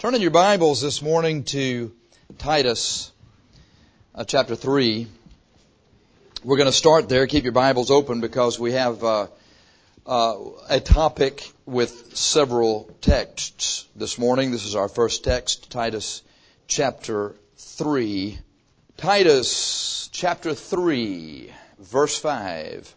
Turn in your Bibles this morning to Titus chapter 3. We're going to start there. Keep your Bibles open because we have a topic with several texts this morning. This is our first text, Titus chapter 3. Titus chapter 3, verse 5.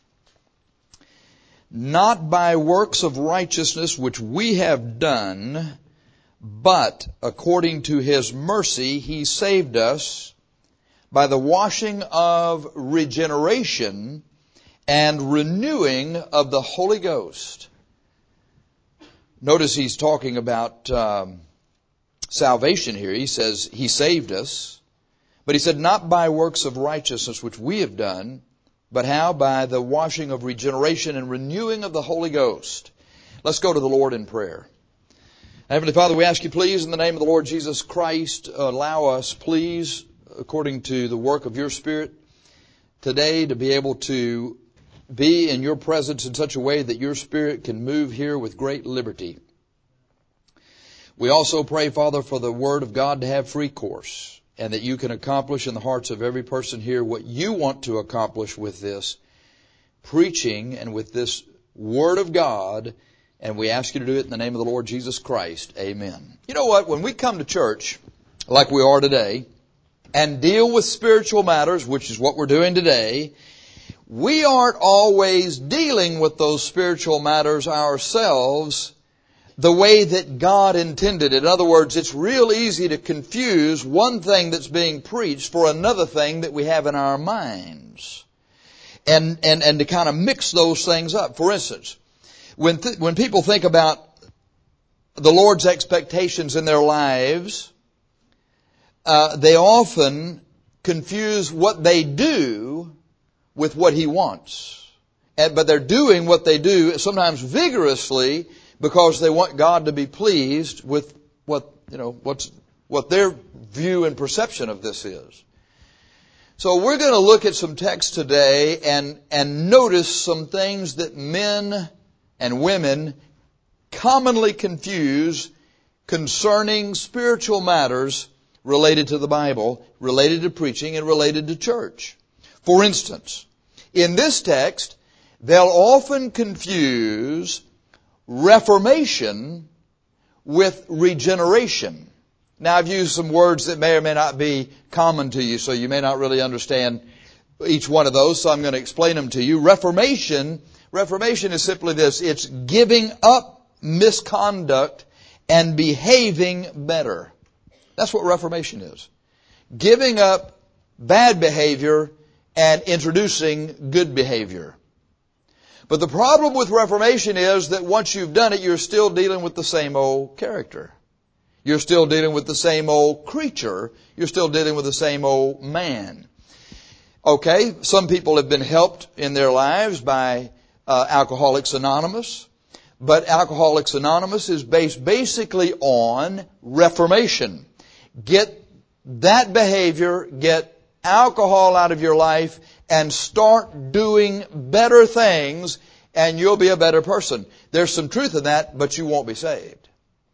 Not by works of righteousness which we have done, but according to His mercy He saved us by the washing of regeneration and renewing of the Holy Ghost. Notice he's talking about salvation here. He says He saved us, but he said not by works of righteousness which we have done, but how? By the washing of regeneration and renewing of the Holy Ghost. Let's go to the Lord in prayer. Heavenly Father, we ask you please in the name of the Lord Jesus Christ, allow us please, according to the work of your Spirit, today to be able to be in your presence in such a way that your Spirit can move here with great liberty. We also pray, Father, for the Word of God to have free course, and that you can accomplish in the hearts of every person here what you want to accomplish with this preaching and with this Word of God. And we ask you to do it in the name of the Lord Jesus Christ. Amen. You know what? When we come to church, like we are today, and deal with spiritual matters, which is what we're doing today, we aren't always dealing with those spiritual matters ourselves the way that God intended it. In other words, it's real easy to confuse one thing that's being preached for another thing that we have in our minds. And to kind of mix those things up. For instance, when people think about the Lord's expectations in their lives, they often confuse what they do with what He wants. But they're doing what they do sometimes vigorously because they want God to be pleased with what their view and perception of this is. So we're going to look at some texts today and notice some things that men and women commonly confuse concerning spiritual matters related to the Bible, related to preaching, and related to church. For instance, in this text, they'll often confuse reformation with regeneration. Now, I've used some words that may or may not be common to you, so you may not really understand each one of those, so I'm going to explain them to you. Reformation is simply this. It's giving up misconduct and behaving better. That's what reformation is. Giving up bad behavior and introducing good behavior. But the problem with reformation is that once you've done it, you're still dealing with the same old character. You're still dealing with the same old creature. You're still dealing with the same old man. Okay, some people have been helped in their lives by Alcoholics Anonymous. But Alcoholics Anonymous is based basically on reformation. Get that behavior, get alcohol out of your life, and start doing better things, and you'll be a better person. There's some truth in that, but you won't be saved.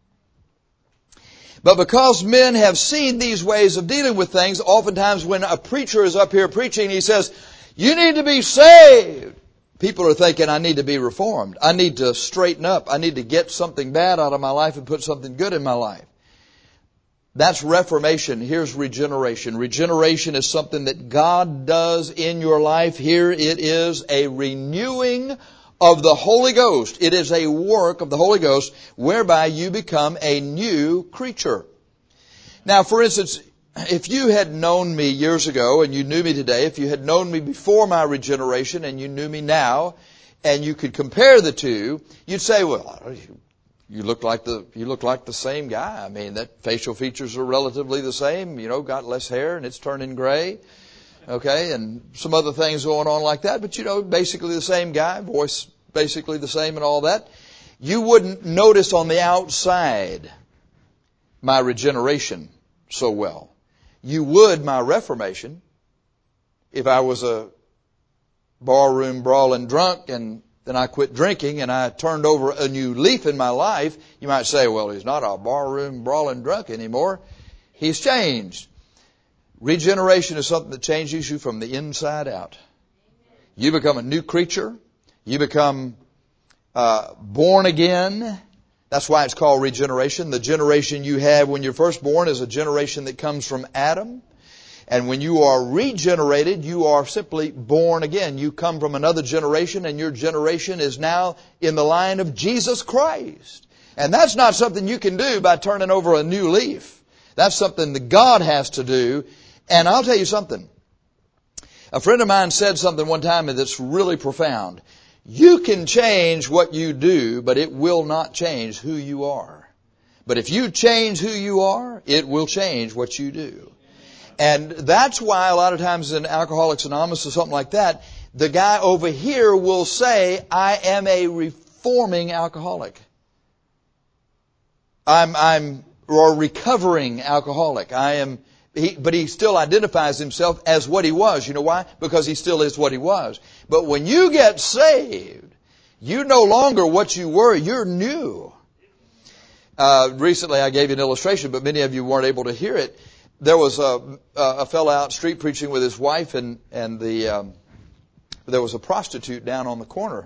But because men have seen these ways of dealing with things, oftentimes when a preacher is up here preaching, he says, "You need to be saved." People are thinking, I need to be reformed. I need to straighten up. I need to get something bad out of my life and put something good in my life. That's reformation. Here's regeneration. Regeneration is something that God does in your life. Here it is a renewing of the Holy Ghost. It is a work of the Holy Ghost whereby you become a new creature. Now, for instance, if you had known me years ago and you knew me today, if you had known me before my regeneration and you knew me now, and you could compare the two, you'd say, well, you look like the same guy. I mean, that facial features are relatively the same, got less hair and it's turning gray. Okay, and some other things going on like that, but basically the same guy, voice basically the same and all that. You wouldn't notice on the outside my regeneration so well. You would my reformation if I was a barroom brawling drunk and then I quit drinking and I turned over a new leaf in my life, you might say, well, he's not a barroom brawling drunk anymore. He's changed. Regeneration is something that changes you from the inside out. You become a new creature. You become born again. That's why it's called regeneration. The generation you have when you're first born is a generation that comes from Adam. And when you are regenerated, you are simply born again. You come from another generation, and your generation is now in the line of Jesus Christ. And that's not something you can do by turning over a new leaf. That's something that God has to do. And I'll tell you something. A friend of mine said something one time that's really profound. You can change what you do, but it will not change who you are. But if you change who you are, it will change what you do. And that's why a lot of times in Alcoholics Anonymous or something like that, the guy over here will say, I am a reforming alcoholic. I'm a recovering alcoholic. But he still identifies himself as what he was. You know why? Because he still is what he was. But when you get saved, you're no longer what you were. You're new. Recently I gave you an illustration, but many of you weren't able to hear it. There was a fellow out street preaching with his wife, and there was a prostitute down on the corner.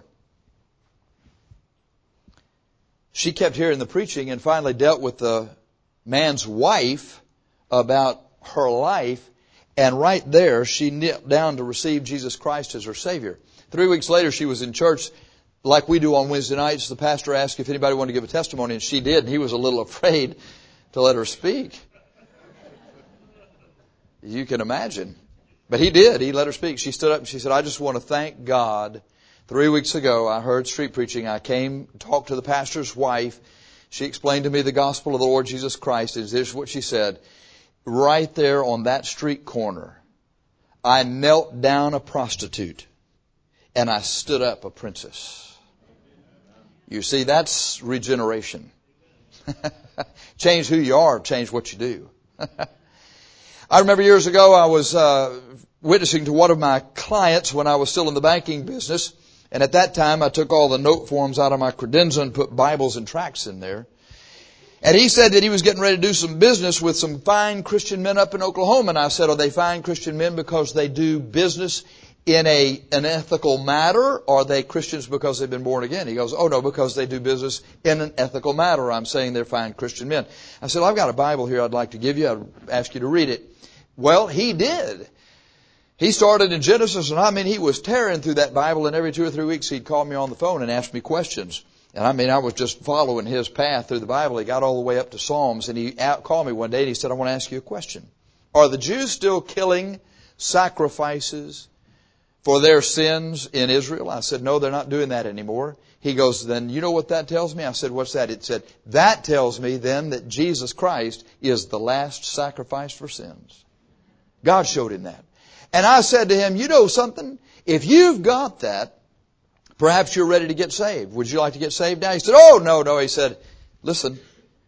She kept hearing the preaching and finally dealt with the man's wife about her life, and right there she knelt down to receive Jesus Christ as her Savior. 3 weeks later she was in church like we do on Wednesday nights. The pastor asked if anybody wanted to give a testimony, and she did, and he was a little afraid to let her speak. You can imagine. But he did. He let her speak. She stood up and she said, I just want to thank God. 3 weeks ago I heard street preaching. I came, talked to the pastor's wife. She explained to me the gospel of the Lord Jesus Christ. And here's what she said. Right there on that street corner, I knelt down a prostitute and I stood up a princess. You see, that's regeneration. Change who you are, change what you do. I remember years ago I was witnessing to one of my clients when I was still in the banking business. And at that time I took all the note forms out of my credenza and put Bibles and tracts in there. And he said that he was getting ready to do some business with some fine Christian men up in Oklahoma. And I said, are they fine Christian men because they do business in an ethical matter? Or are they Christians because they've been born again? He goes, oh no, because they do business in an ethical matter. I'm saying they're fine Christian men. I said, I've got a Bible here I'd like to give you. I'd ask you to read it. Well, he did. He started in Genesis, and he was tearing through that Bible, and every 2 or 3 weeks he'd call me on the phone and ask me questions. And I was just following his path through the Bible. He got all the way up to Psalms, and he called me one day and he said, I want to ask you a question. Are the Jews still killing sacrifices for their sins in Israel? I said, no, they're not doing that anymore. He goes, then you know what that tells me? I said, what's that? It said, that tells me then that Jesus Christ is the last sacrifice for sins. God showed him that. And I said to him, you know something? If you've got that, perhaps you're ready to get saved. Would you like to get saved now? He said, oh, no. He said, listen.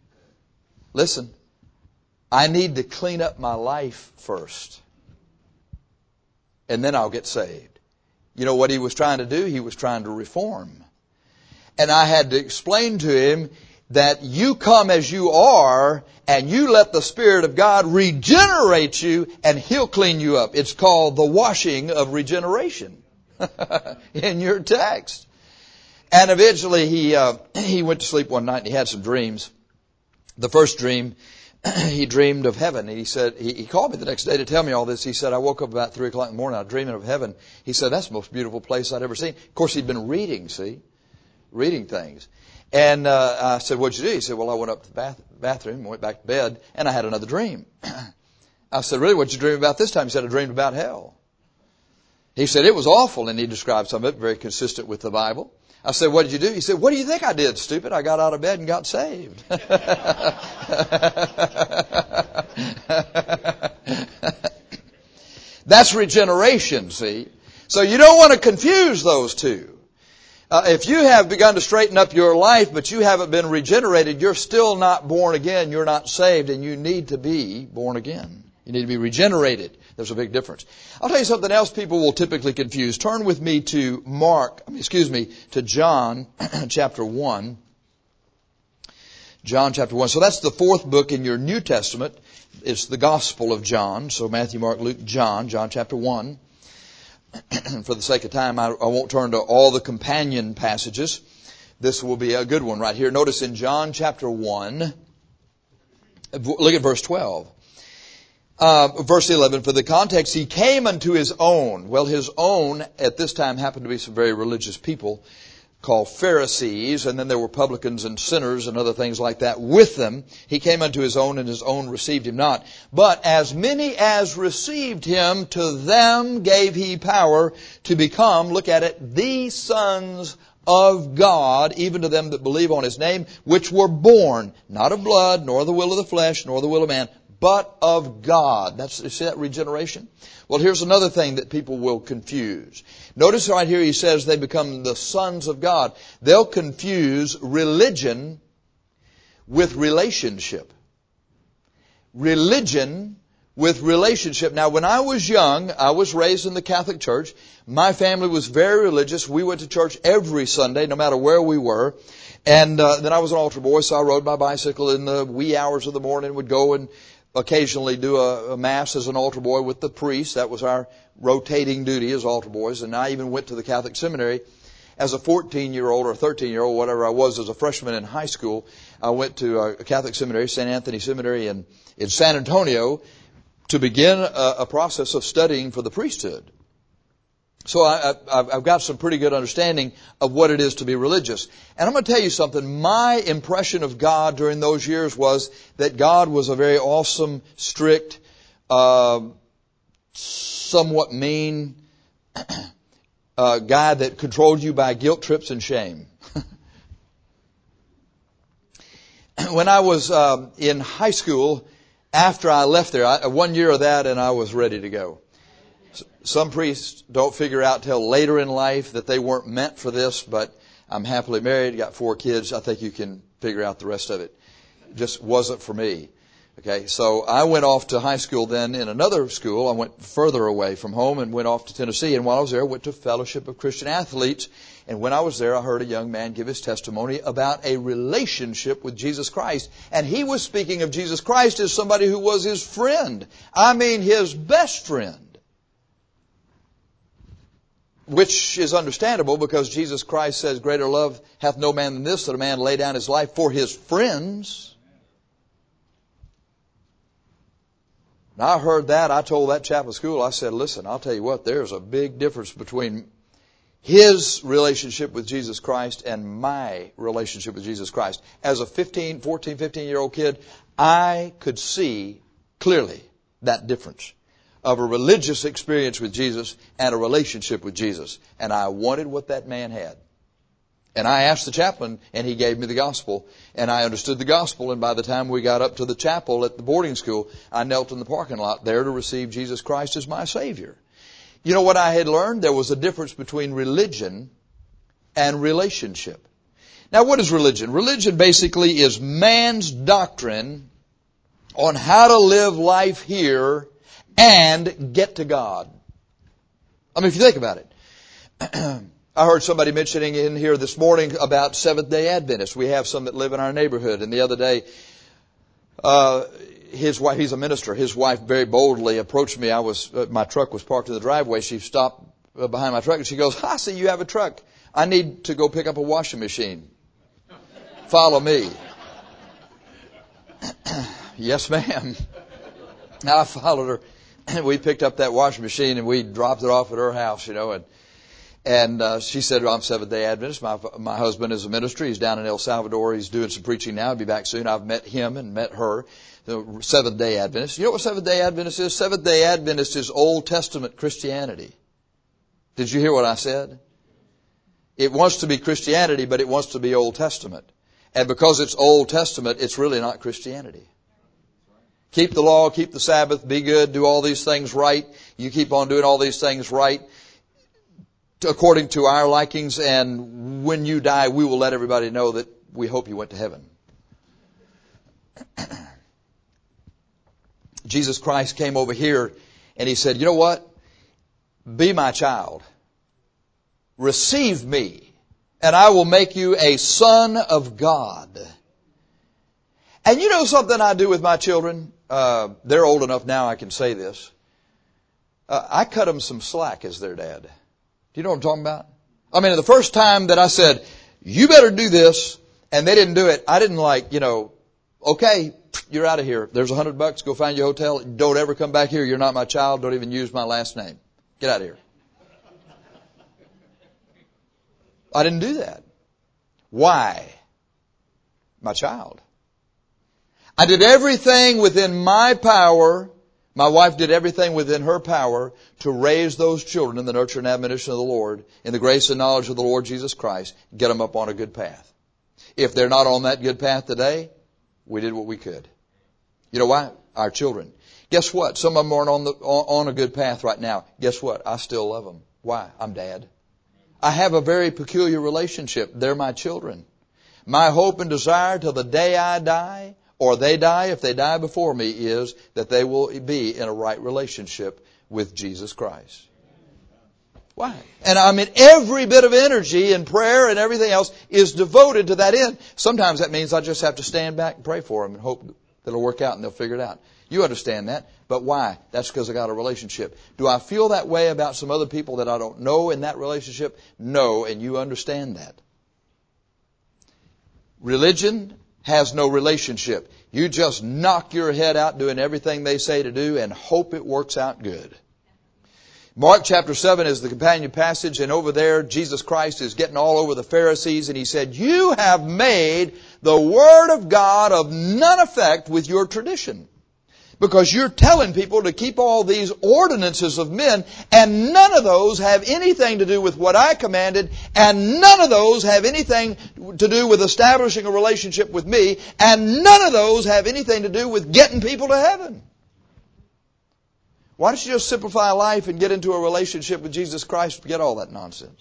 I need to clean up my life first. And then I'll get saved. You know what he was trying to do? He was trying to reform. And I had to explain to him that you come as you are and you let the Spirit of God regenerate you and He'll clean you up. It's called the washing of regeneration in your text. And eventually he went to sleep one night and he had some dreams. The first dream, he dreamed of heaven. And he said, he called me the next day to tell me all this. He said, I woke up about 3 o'clock in the morning. I was dreaming of heaven. He said, that's the most beautiful place I'd ever seen. Of course, he'd been reading things. And I said, what'd you do? He said, well, I went up to the bathroom, went back to bed, and I had another dream. I said, really, what'd you dream about this time? He said, I dreamed about hell. He said, it was awful, and he described some of it, very consistent with the Bible. I said, what did you do? He said, what do you think I did, stupid? I got out of bed and got saved. That's regeneration, see? So you don't want to confuse those two. If you have begun to straighten up your life, but you haven't been regenerated, you're still not born again, you're not saved, and you need to be born again. You need to be regenerated. There's a big difference. I'll tell you something else people will typically confuse. Turn with me to to John chapter 1. John chapter 1. So that's the fourth book in your New Testament. It's the Gospel of John. So Matthew, Mark, Luke, John chapter 1. For the sake of time, I won't turn to all the companion passages. This will be a good one right here. Notice in John chapter 1, look at verse 12. Verse 11, for the context, he came unto his own. Well, his own at this time happened to be some very religious people called Pharisees, and then there were publicans and sinners and other things like that with them. He came unto his own, and his own received him not. But as many as received him, to them gave he power to become, look at it, the sons of God, even to them that believe on his name, which were born, not of blood, nor the will of the flesh, nor the will of man, but of God. You see that regeneration? Well, here's another thing that people will confuse. Notice right here he says they become the sons of God. They'll confuse religion with relationship. Religion with relationship. Now, when I was young, I was raised in the Catholic Church. My family was very religious. We went to church every Sunday, no matter where we were. And then I was an altar boy, so I rode my bicycle in the wee hours of the morning, would go and occasionally do a mass as an altar boy with the priest. That was our rotating duty as altar boys. And I even went to the Catholic seminary as a 14-year-old or 13-year-old, whatever I was, as a freshman in high school. I went to a Catholic seminary, St. Anthony Seminary in San Antonio, to begin a process of studying for the priesthood. So I've got some pretty good understanding of what it is to be religious. And I'm going to tell you something. My impression of God during those years was that God was a very awesome, strict, somewhat mean guy that controlled you by guilt trips and shame. When I was in high school, after I left there, 1 year of that and I was ready to go. Some priests don't figure out till later in life that they weren't meant for this, but I'm happily married, got 4 kids. I think you can figure out the rest of it. It just wasn't for me. Okay, so I went off to high school then in another school. I went further away from home and went off to Tennessee. And while I was there, I went to Fellowship of Christian Athletes. And when I was there, I heard a young man give his testimony about a relationship with Jesus Christ. And he was speaking of Jesus Christ as somebody who was his friend. I mean, his best friend. Which is understandable because Jesus Christ says, greater love hath no man than this, that a man lay down his life for his friends. Now I heard that. I told that chapel school, I said, listen, I'll tell you what, there's a big difference between his relationship with Jesus Christ and my relationship with Jesus Christ. As a 15-year-old kid, I could see clearly that difference of a religious experience with Jesus and a relationship with Jesus. And I wanted what that man had. And I asked the chaplain, and he gave me the gospel, and I understood the gospel, and by the time we got up to the chapel at the boarding school, I knelt in the parking lot there to receive Jesus Christ as my Savior. You know what I had learned? There was a difference between religion and relationship. Now, what is religion? Religion basically is man's doctrine on how to live life here and get to God. I mean, if you think about it. I heard somebody mentioning in here this morning about Seventh-day Adventists. We have some that live in our neighborhood. And the other day, his wife, he's a minister, his wife very boldly approached me. My truck was parked in the driveway. She stopped behind my truck and she goes, I see you have a truck. I need to go pick up a washing machine. Follow me. Yes, ma'am. Now I followed her. We picked up that washing machine and we dropped it off at her house, and she said, well, I'm Seventh-day Adventist. My husband is a minister. He's down in El Salvador. He's doing some preaching now. He'll be back soon. I've met him and met her, the Seventh-day Adventist. You know what Seventh-day Adventist is? Seventh-day Adventist is Old Testament Christianity. Did you hear what I said? It wants to be Christianity, but it wants to be Old Testament. And because it's Old Testament, it's really not Christianity. Keep the law, keep the Sabbath, be good, do all these things right. You keep on doing all these things right according to our likings, and when you die, we will let everybody know that we hope you went to heaven. Jesus Christ came over here and He said, you know what? Be my child. Receive me, and I will make you a son of God. And you know something I do with my children? They're old enough now I can say this. I cut them some slack as their dad. Do you know what I'm talking about? I mean, the first time that I said, you better do this, and they didn't do it, I didn't okay, you're out of here. There's $100. Go find your hotel. Don't ever come back here. You're not my child. Don't even use my last name. Get out of here. I didn't do that. Why? My child. I did everything within my power. My wife did everything within her power to raise those children in the nurture and admonition of the Lord, in the grace and knowledge of the Lord Jesus Christ, get them up on a good path. If they're not on that good path today, we did what we could. You know why? Our children. Guess what? Some of them aren't on a good path right now. Guess what? I still love them. Why? I'm Dad. I have a very peculiar relationship. They're my children. My hope and desire till the day I die, or they die if they die before me, is that they will be in a right relationship with Jesus Christ. Why? And I mean, every bit of energy and prayer and everything else is devoted to that end. Sometimes that means I just have to stand back and pray for them and hope that it'll work out and they'll figure it out. You understand that. But why? That's because I got a relationship. Do I feel that way about some other people that I don't know in that relationship? No, and you understand that. Religion has no relationship. You just knock your head out doing everything they say to do and hope it works out good. Mark chapter 7 is the companion passage, and over there Jesus Christ is getting all over the Pharisees, and He said, you have made the Word of God of none effect with your tradition. Because you're telling people to keep all these ordinances of men, and none of those have anything to do with what I commanded, and none of those have anything to do with establishing a relationship with me, and none of those have anything to do with getting people to heaven. Why don't you just simplify life and get into a relationship with Jesus Christ? Forget all that nonsense.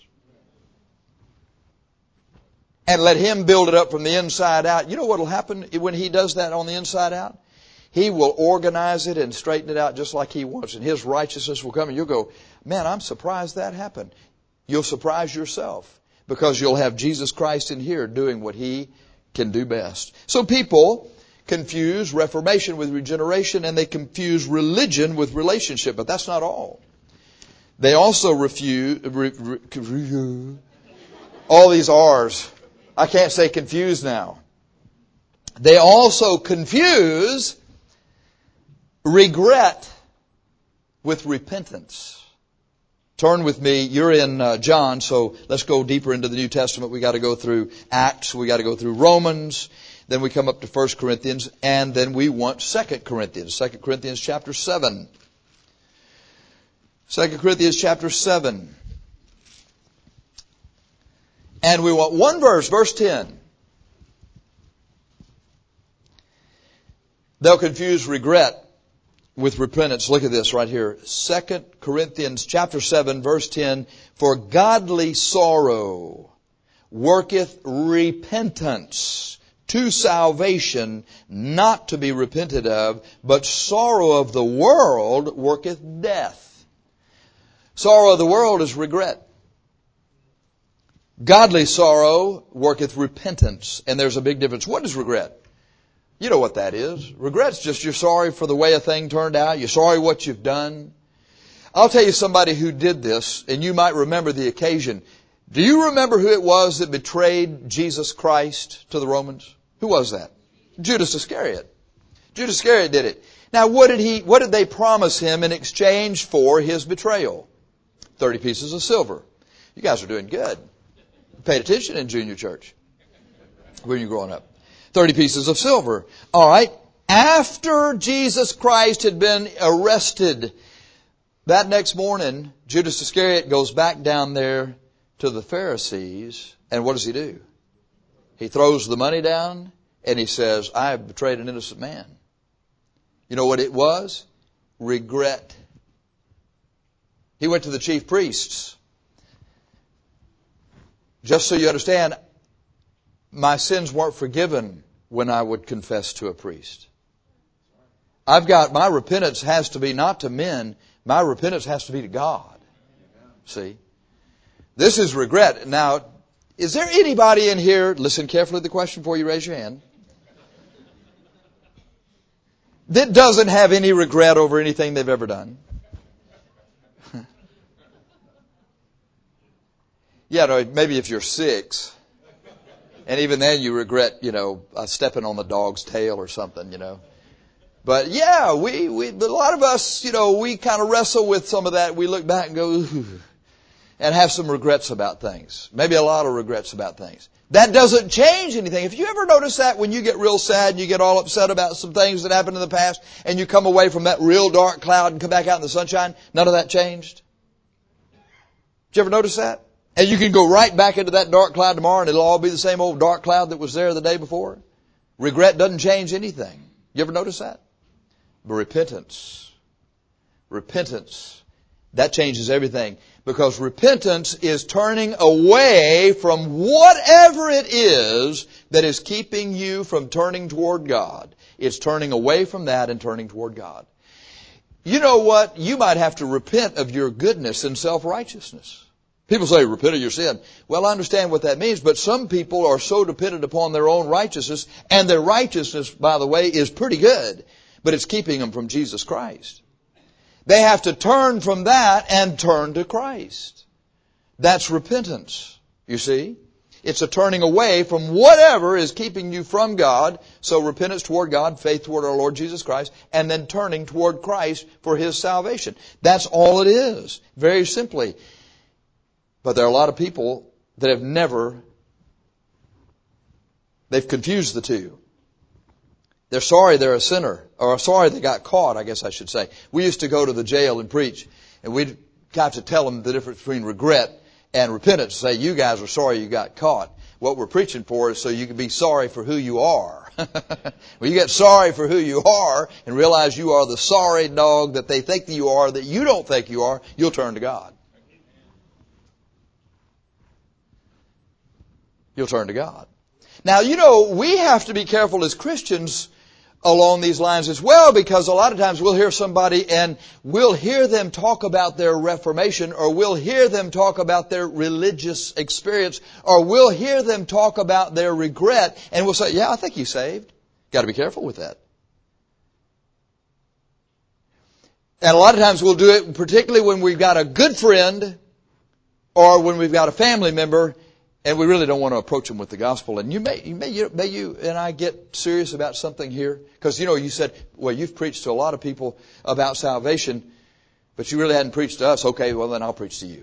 And let Him build it up from the inside out. You know what will happen when He does that on the inside out? He will organize it and straighten it out just like He wants. And His righteousness will come and you'll go, man, I'm surprised that happened. You'll surprise yourself because you'll have Jesus Christ in here doing what He can do best. So people confuse reformation with regeneration, and they confuse religion with relationship. But that's not all. They also all these R's. I can't say confuse now. They also confuse regret with repentance. Turn with me. You're in John, so let's go deeper into the New Testament. We got to go through Acts. We got to go through Romans. Then we come up to 1 Corinthians, and then we want 2 Corinthians. 2 Corinthians chapter 7. 2 Corinthians chapter 7. And we want one verse, verse 10. They'll confuse regret with repentance. Look at this right here. 2 Corinthians chapter 7, verse 10. For godly sorrow worketh repentance to salvation, not to be repented of, but sorrow of the world worketh death. Sorrow of the world is regret. Godly sorrow worketh repentance. And there's a big difference. What is regret? You know what that is. Regret's just you're sorry for the way a thing turned out. You're sorry what you've done. I'll tell you somebody who did this, and you might remember the occasion. Do you remember who it was that betrayed Jesus Christ to the Romans? Who was that? Judas Iscariot. Judas Iscariot did it. Now what did they promise him in exchange for his betrayal? 30 pieces of silver. You guys are doing good. You paid attention in junior church when you were growing up. 30 pieces of silver. All right. After Jesus Christ had been arrested, that next morning, Judas Iscariot goes back down there to the Pharisees, and what does he do? He throws the money down, and he says, I have betrayed an innocent man. You know what it was? Regret. He went to the chief priests. Just so you understand, my sins weren't forgiven when I would confess to a priest. My repentance has to be not to men. My repentance has to be to God. See? This is regret. Now, is there anybody in here, listen carefully to the question before you raise your hand, that doesn't have any regret over anything they've ever done? Yeah, no, maybe if you're 6, and even then you regret, stepping on the dog's tail or something, But yeah, a lot of us, we kind of wrestle with some of that. We look back and go, ooh, and have some regrets about things. Maybe a lot of regrets about things. That doesn't change anything. If you ever notice that when you get real sad and you get all upset about some things that happened in the past and you come away from that real dark cloud and come back out in the sunshine, none of that changed? Did you ever notice that? And you can go right back into that dark cloud tomorrow and it'll all be the same old dark cloud that was there the day before. Regret doesn't change anything. You ever notice that? But repentance, that changes everything. Because repentance is turning away from whatever it is that is keeping you from turning toward God. It's turning away from that and turning toward God. You know what? You might have to repent of your goodness and self-righteousness. People say, repent of your sin. Well, I understand what that means, but some people are so dependent upon their own righteousness, and their righteousness, by the way, is pretty good, but it's keeping them from Jesus Christ. They have to turn from that and turn to Christ. That's repentance, you see. It's a turning away from whatever is keeping you from God. So repentance toward God, faith toward our Lord Jesus Christ, and then turning toward Christ for His salvation. That's all it is, very simply. But there are a lot of people that they've confused the two. They're sorry they're a sinner, or sorry they got caught, I guess I should say. We used to go to the jail and preach, and we'd have to tell them the difference between regret and repentance. Say, you guys are sorry you got caught. What we're preaching for is so you can be sorry for who you are. When you get sorry for who you are and realize you are the sorry dog that they think that you are, that you don't think you are, you'll turn to God. You'll turn to God. Now, we have to be careful as Christians along these lines as well, because a lot of times we'll hear somebody and we'll hear them talk about their reformation, or we'll hear them talk about their religious experience, or we'll hear them talk about their regret, and we'll say, yeah, I think he's saved. Got to be careful with that. And a lot of times we'll do it particularly when we've got a good friend or when we've got a family member and we really don't want to approach them with the gospel. And you may you and I get serious about something here? Because, you said, well, you've preached to a lot of people about salvation, but you really hadn't preached to us. Okay, well, then I'll preach to you.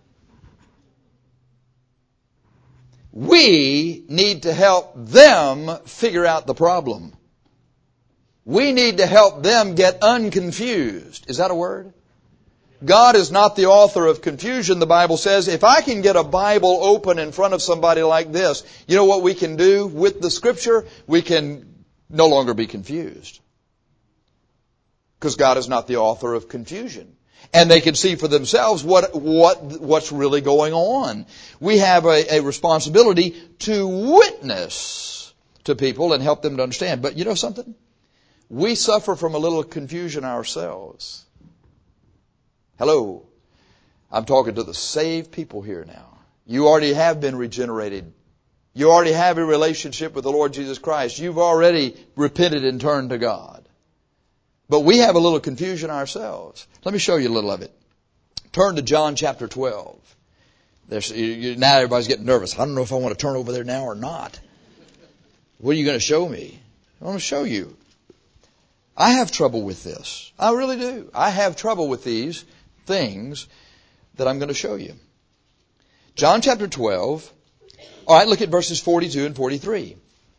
We need to help them figure out the problem. We need to help them get unconfused. Is that a word? God is not the author of confusion, the Bible says. If I can get a Bible open in front of somebody like this, you know what we can do with the Scripture? We can no longer be confused. Because God is not the author of confusion. And they can see for themselves what's really going on. We have a responsibility to witness to people and help them to understand. But you know something? We suffer from a little confusion ourselves. Hello. I'm talking to the saved people here now. You already have been regenerated. You already have a relationship with the Lord Jesus Christ. You've already repented and turned to God. But we have a little confusion ourselves. Let me show you a little of it. Turn to John chapter 12. Now everybody's getting nervous. I don't know if I want to turn over there now or not. What are you going to show me? I want to show you. I have trouble with this. I really do. I have trouble with these things that I'm going to show you. John chapter 12. All right, look at verses 42 and 43.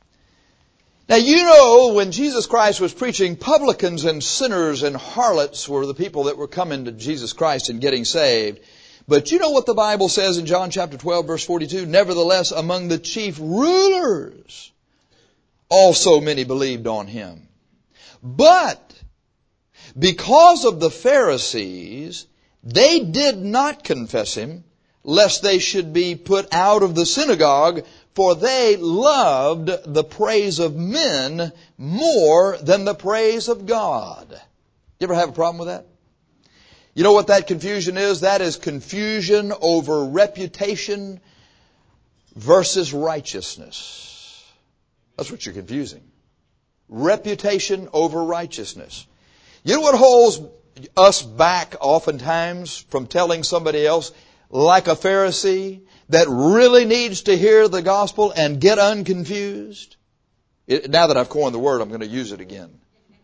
Now, when Jesus Christ was preaching, publicans and sinners and harlots were the people that were coming to Jesus Christ and getting saved. But you know what the Bible says in John chapter 12, verse 42? Nevertheless, among the chief rulers, also many believed on him. But because of the Pharisees, they did not confess him, lest they should be put out of the synagogue, for they loved the praise of men more than the praise of God. You ever have a problem with that? You know what that confusion is? That is confusion over reputation versus righteousness. That's what you're confusing. Reputation over righteousness. You know what holds us back oftentimes from telling somebody else, like a Pharisee, that really needs to hear the gospel and get unconfused? Now that I've coined the word, I'm going to use it again.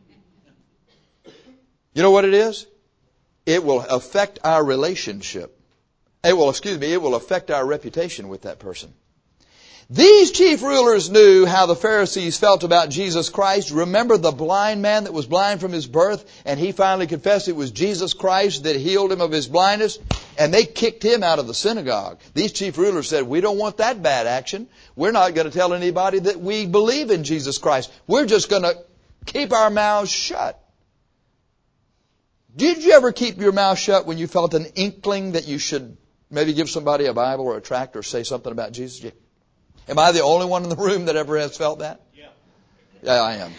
You know what it is? It will affect our relationship. It will affect our reputation with that person. These chief rulers knew how the Pharisees felt about Jesus Christ. Remember the blind man that was blind from his birth, and he finally confessed it was Jesus Christ that healed him of his blindness, and they kicked him out of the synagogue. These chief rulers said, we don't want that bad action. We're not going to tell anybody that we believe in Jesus Christ. We're just going to keep our mouths shut. Did you ever keep your mouth shut when you felt an inkling that you should maybe give somebody a Bible or a tract or say something about Jesus? Am I the only one in the room that ever has felt that? Yeah, I am.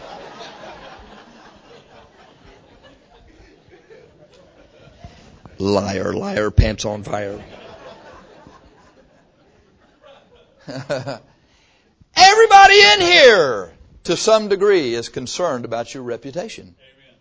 Liar, liar, pants on fire. Everybody in here, to some degree, is concerned about your reputation.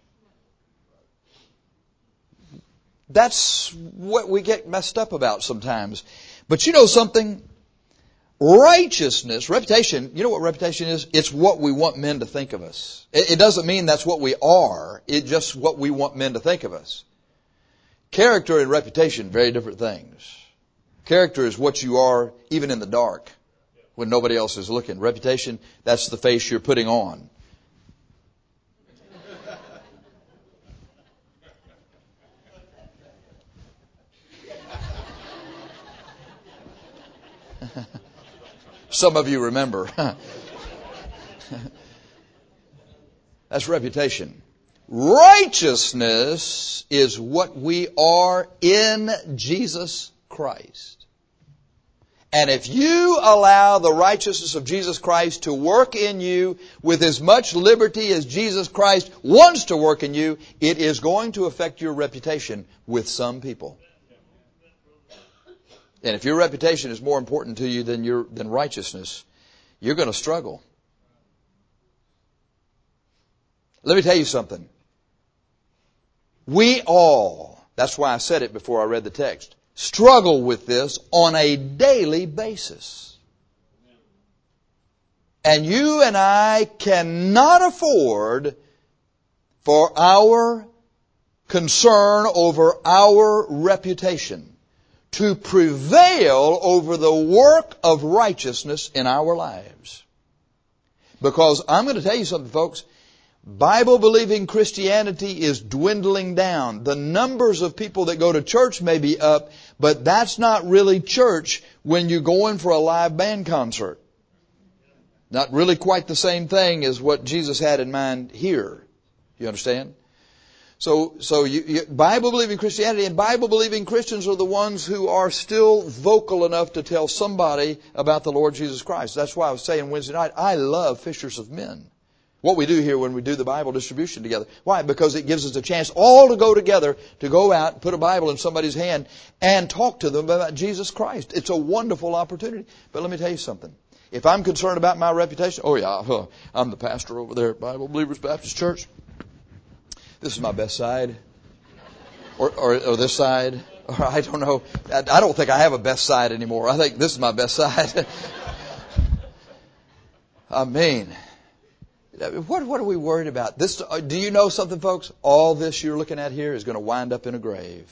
That's what we get messed up about sometimes. But you know something? Righteousness, reputation, you know what reputation is? It's what we want men to think of us. It doesn't mean that's what we are. It's just what we want men to think of us. Character and reputation, very different things. Character is what you are even in the dark when nobody else is looking. Reputation, that's the face you're putting on. Some of you remember. That's reputation. Righteousness is what we are in Jesus Christ. And if you allow the righteousness of Jesus Christ to work in you with as much liberty as Jesus Christ wants to work in you, it is going to affect your reputation with some people. And if your reputation is more important to you than righteousness, you're going to struggle. Let me tell you something. We all, that's why I said it before I read the text, struggle with this on a daily basis. And you and I cannot afford for our concern over our reputation to prevail over the work of righteousness in our lives. Because I'm going to tell you something, folks. Bible-believing Christianity is dwindling down. The numbers of people that go to church may be up, but that's not really church when you're going for a live band concert. Not really quite the same thing as what Jesus had in mind here. You understand? So Bible-believing Christianity and Bible-believing Christians are the ones who are still vocal enough to tell somebody about the Lord Jesus Christ. That's why I was saying Wednesday night, I love fishers of men. What we do here when we do the Bible distribution together. Why? Because it gives us a chance all to go together, to go out and put a Bible in somebody's hand and talk to them about Jesus Christ. It's a wonderful opportunity. But let me tell you something. If I'm concerned about my reputation, I'm the pastor over there at Bible Believers Baptist Church. This is my best side. Or this side. Or I don't know. I don't think I have a best side anymore. I think this is my best side. I mean, what are we worried about? This, do you know something, folks? All this you're looking at here is going to wind up in a grave.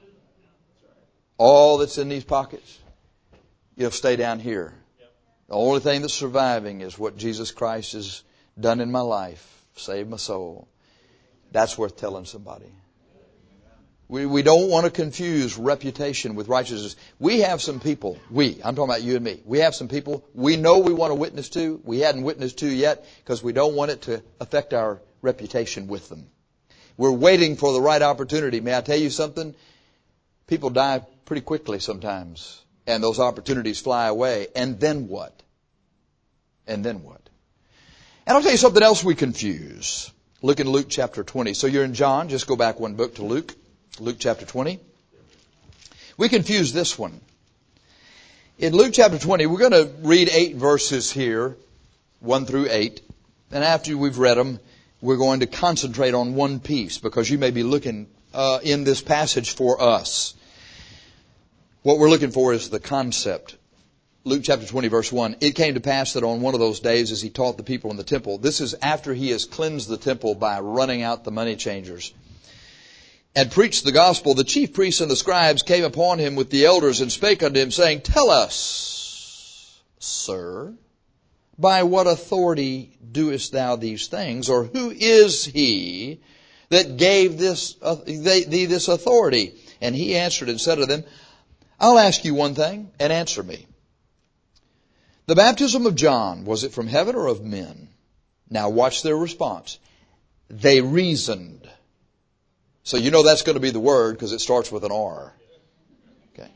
All that's in these pockets, you'll stay down here. The only thing that's surviving is what Jesus Christ has done in my life, saved my soul. That's worth telling somebody. We don't want to confuse reputation with righteousness. We have some people, I'm talking about you and me. We have some people we know we want to witness to. We hadn't witnessed to yet because we don't want it to affect our reputation with them. We're waiting for the right opportunity. May I tell you something? People die pretty quickly sometimes and those opportunities fly away. And then what? And then what? And I'll tell you something else we confuse. Look in Luke chapter 20. So you're in John. Just go back one book to Luke. Luke chapter 20. We confuse this one. In Luke chapter 20, we're going to read 8 verses here, 1 through 8. And after we've read them, we're going to concentrate on one piece, because you may be looking in this passage for us. What we're looking for is the concept. Luke chapter 20, verse 1. It came to pass that on one of those days, as he taught the people in the temple, this is after he has cleansed the temple by running out the money changers, and preached the gospel, the chief priests and the scribes came upon him with the elders and spake unto him, saying, Tell us, Sir, by what authority doest thou these things? Or who is he that gave thee this authority? And he answered and said to them, I'll ask you one thing, and answer me. The baptism of John, was it from heaven or of men? Now watch their response. They reasoned. So you know that's going to be the word, because it starts with an R. Okay.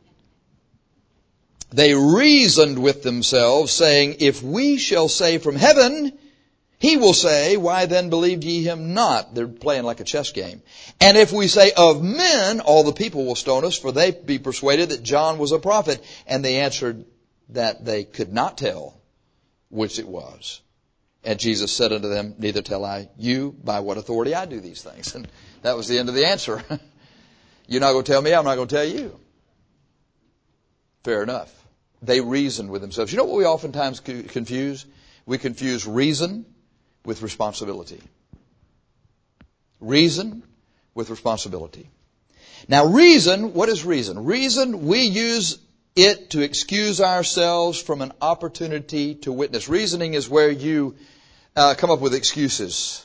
They reasoned with themselves, saying, If we shall say from heaven, he will say, Why then believed ye him not? They're playing like a chess game. And if we say of men, all the people will stone us, for they be persuaded that John was a prophet. And they answered that they could not tell which it was. And Jesus said unto them, Neither tell I you by what authority I do these things. And that was the end of the answer. You're not going to tell me, I'm not going to tell you. Fair enough. They reasoned with themselves. You know what we oftentimes confuse? We confuse reason with responsibility. Reason with responsibility. Now reason, what is reason? Reason, we use it to excuse ourselves from an opportunity to witness. Reasoning is where you come up with excuses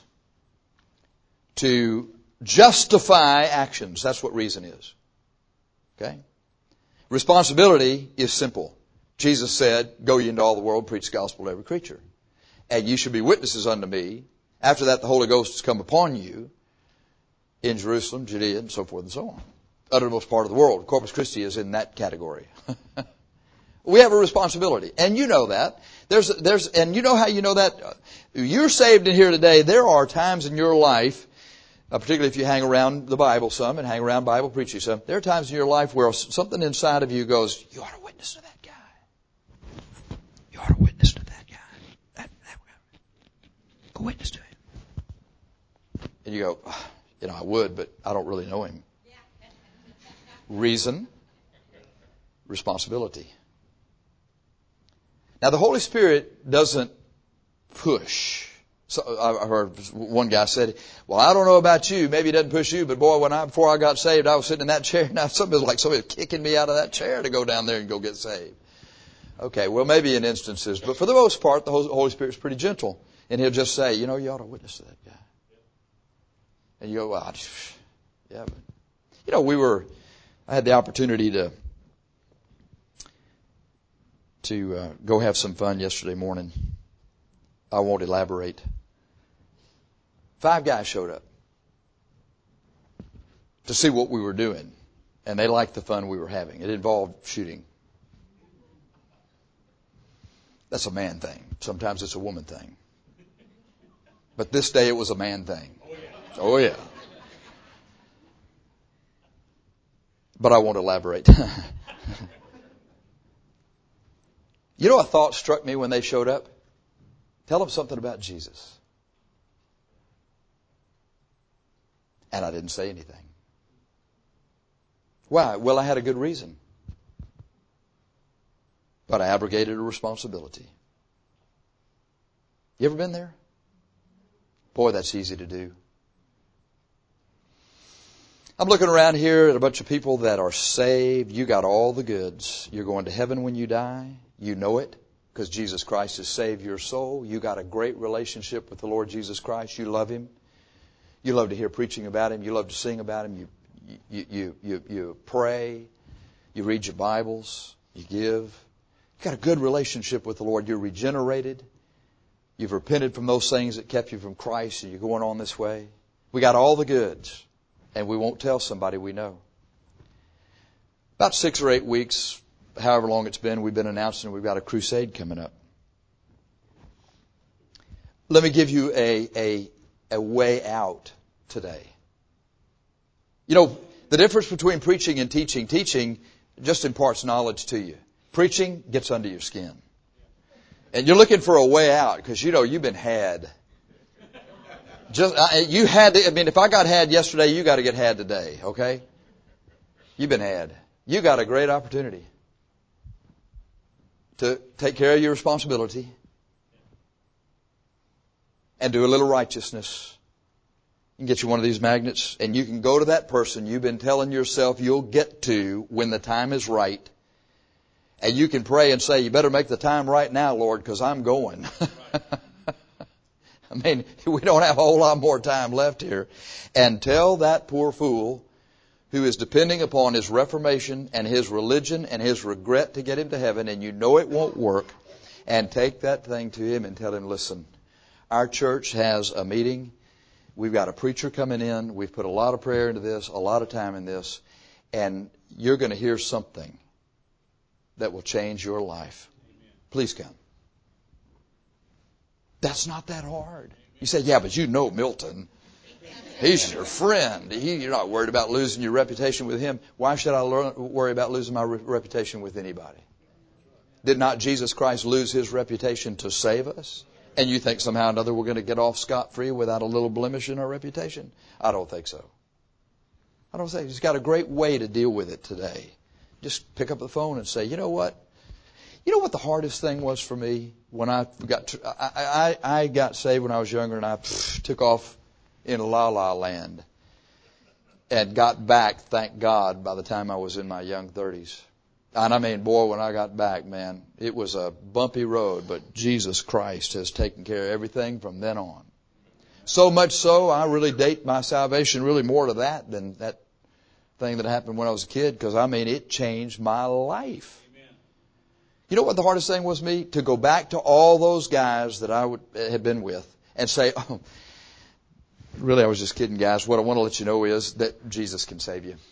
to justify actions. That's what reason is. Okay? Responsibility is simple. Jesus said, Go ye into all the world, preach the gospel to every creature. And you should be witnesses unto me. After that, the Holy Ghost has come upon you in Jerusalem, Judea, and so forth and so on. Uttermost part of the world. Corpus Christi is in that category. We have a responsibility. And you know that. And you know how you know that? You're saved in here today. There are times in your life, particularly if you hang around the Bible some and hang around Bible preaching some, there are times in your life where something inside of you goes, You ought to witness to that guy. You ought to witness to that guy. That guy. Go witness to him. And you go, I would, but I don't really know him. Reason, responsibility. Now the Holy Spirit doesn't push. So I heard one guy said, Well, I don't know about you. Maybe he doesn't push you, but boy, before I got saved, I was sitting in that chair. Now somebody was kicking me out of that chair to go down there and go get saved. Okay, well, maybe in instances, but for the most part, the Holy Spirit's pretty gentle. And he'll just say, you ought to witness to that guy. And you go, well, yeah, but, I had the opportunity to go have some fun yesterday morning. I won't elaborate. 5 guys showed up to see what we were doing, and they liked the fun we were having. It involved shooting. That's a man thing. Sometimes it's a woman thing. But this day it was a man thing. Oh, yeah. But I won't elaborate. A thought struck me when they showed up? Tell them something about Jesus. And I didn't say anything. Why? Well, I had a good reason. But I abrogated a responsibility. You ever been there? Boy, that's easy to do. I'm looking around here at a bunch of people that are saved. You got all the goods. You're going to heaven when you die. You know it because Jesus Christ has saved your soul. You got a great relationship with the Lord Jesus Christ. You love Him. You love to hear preaching about Him. You love to sing about Him. You pray. You read your Bibles. You give. You got a good relationship with the Lord. You're regenerated. You've repented from those things that kept you from Christ, and you're going on this way. We got all the goods. And we won't tell somebody we know. About 6 or 8 weeks however long it's been, we've been announcing we've got a crusade coming up. Let me give you a way out today. You know, the difference between preaching and teaching. Teaching just imparts knowledge to you. Preaching gets under your skin. And you're looking for a way out because, you know, you've been had. You had to, I mean, if I got had yesterday, you got to get had today, okay? You've been had. You got a great opportunity to take care of your responsibility and do a little righteousness. You can get you one of these magnets and you can go to that person you've been telling yourself you'll get to when the time is right. And you can pray and say, you better make the time right now, Lord, because I'm going. I mean, we don't have a whole lot more time left here. And tell that poor fool who is depending upon his reformation and his religion and his regret to get him to heaven, and you know it won't work, and take that thing to him and tell him, listen, our church has a meeting. We've got a preacher coming in. We've put a lot of prayer into this, a lot of time in this, and you're going to hear something that will change your life. Please come. That's not that hard. You say, yeah, but you know Milton. He's your friend. You're not worried about losing your reputation with him. Why should I worry about losing my reputation with anybody? Did not Jesus Christ lose his reputation to save us? And you think somehow or another we're going to get off scot-free without a little blemish in our reputation? I don't think so. I don't think. He's got a great way to deal with it today. Just pick up the phone and say, you know what? You know what the hardest thing was for me when I got saved when I was younger, and I took off in la la land and got back, thank God, by the time I was in my young 30s. And I mean, boy, when I got back, man, it was a bumpy road, but Jesus Christ has taken care of everything from then on. So much so, I really date my salvation really more to that than that thing that happened when I was a kid, because I mean, it changed my life. You know what the hardest thing was me? To go back to all those guys that I had been with and say, oh, really, I was just kidding, guys. What I want to let you know is that Jesus can save you.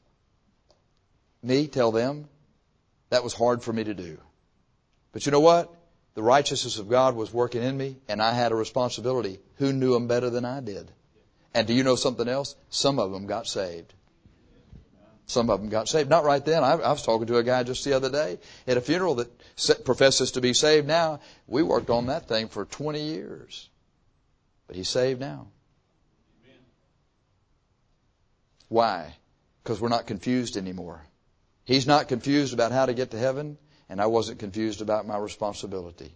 Me, tell them, that was hard for me to do. But you know what? The righteousness of God was working in me, and I had a responsibility. Who knew them better than I did? And do you know something else? Some of them got saved. Some of them got saved. Not right then. I was talking to a guy just the other day at a funeral that professes to be saved now. We worked on that thing for 20 years. But he's saved now. Why? Because we're not confused anymore. He's not confused about how to get to heaven, and I wasn't confused about my responsibility.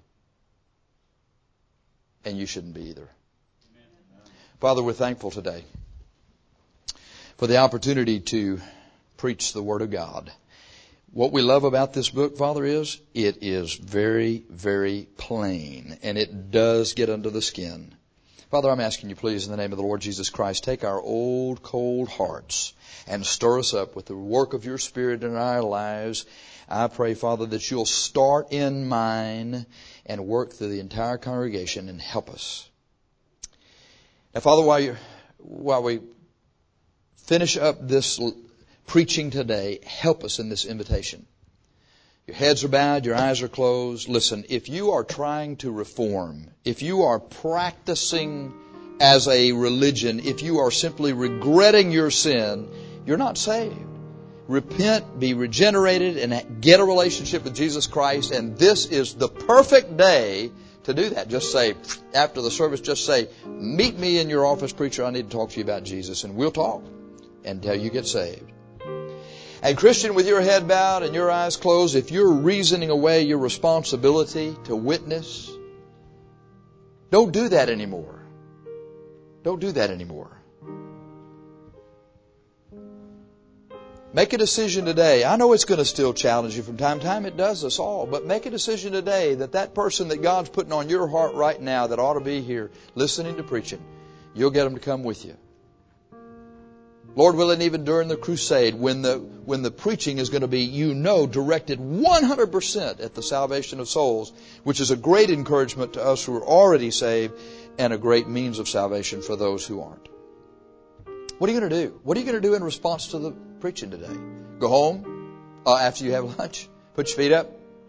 And you shouldn't be either. Father, we're thankful today for the opportunity to preach the Word of God. What we love about this book, Father, is it is very, very plain, and it does get under the skin. Father, I'm asking you, please, in the name of the Lord Jesus Christ, take our old, cold hearts and stir us up with the work of your Spirit in our lives. I pray, Father, that you'll start in mine and work through the entire congregation and help us. Now, Father, while we finish up this preaching today, help us in this invitation. Your heads are bowed, your eyes are closed. Listen, if you are trying to reform, if you are practicing as a religion, if you are simply regretting your sin, you're not saved. Repent, be regenerated, and get a relationship with Jesus Christ, and this is the perfect day to do that. Just say, after the service, just say, meet me in your office, preacher, I need to talk to you about Jesus, and we'll talk until you get saved. And Christian, with your head bowed and your eyes closed, if you're reasoning away your responsibility to witness, don't do that anymore. Don't do that anymore. Make a decision today. I know it's going to still challenge you from time to time. It does us all. But make a decision today that that person that God's putting on your heart right now that ought to be here listening to preaching, you'll get them to come with you. Lord willing, even during the crusade, when the preaching is going to be, directed 100% at the salvation of souls, which is a great encouragement to us who are already saved and a great means of salvation for those who aren't. What are you going to do? What are you going to do in response to the preaching today? Go home after you have lunch? Put your feet up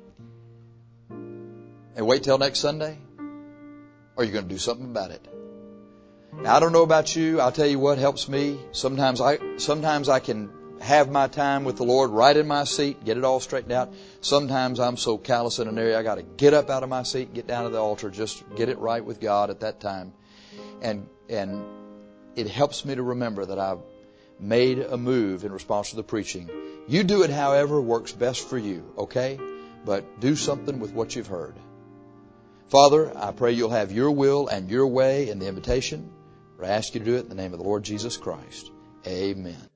and wait till next Sunday? Or are you going to do something about it? Now, I don't know about you. I'll tell you what helps me. Sometimes I can have my time with the Lord right in my seat, get it all straightened out. Sometimes I'm so callous in an area, I got to get up out of my seat, get down to the altar, just get it right with God at that time. And it helps me to remember that I've made a move in response to the preaching. You do it however works best for you, okay? But do something with what you've heard. Father, I pray you'll have your will and your way in the invitation. I ask you to do it in the name of the Lord Jesus Christ. Amen.